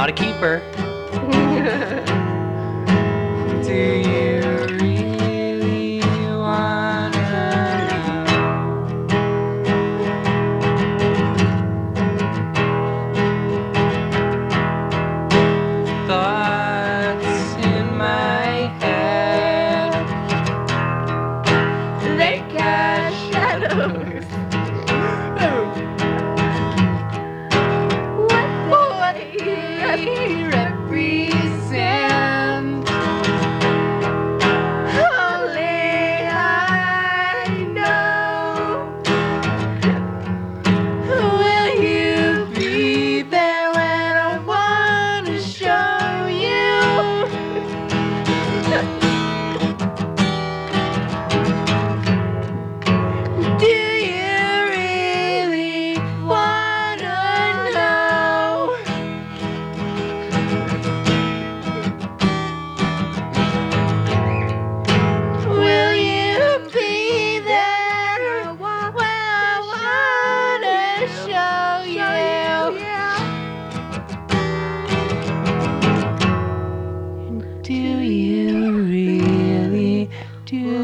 not a keeper. Do you really wanna know? Thoughts in my head, they cast shadows. What they represent, only I know. Will you be there when I wanna show you? Do you really wanna know? Will you be there when I wanna show you? Do you really, do